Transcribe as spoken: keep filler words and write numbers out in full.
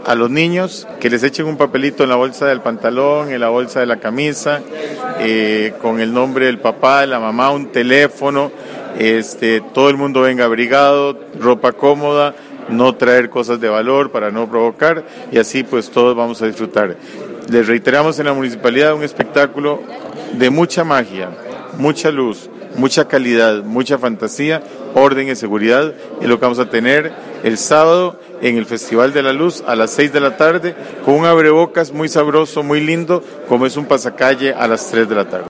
a los niños que les echen un papelito en la bolsa del pantalón, en la bolsa de la camisa, eh, con el nombre del papá, de la mamá, un teléfono, este, todo el mundo venga abrigado, ropa cómoda, no traer cosas de valor para no provocar, y así pues todos vamos a disfrutar. Les reiteramos en la municipalidad un espectáculo de mucha magia, mucha luz, mucha calidad, mucha fantasía, orden y seguridad, es lo que vamos a tener el sábado en el Festival de la Luz a las seis de la tarde, con un abrebocas muy sabroso, muy lindo, como es un pasacalle a las tres de la tarde.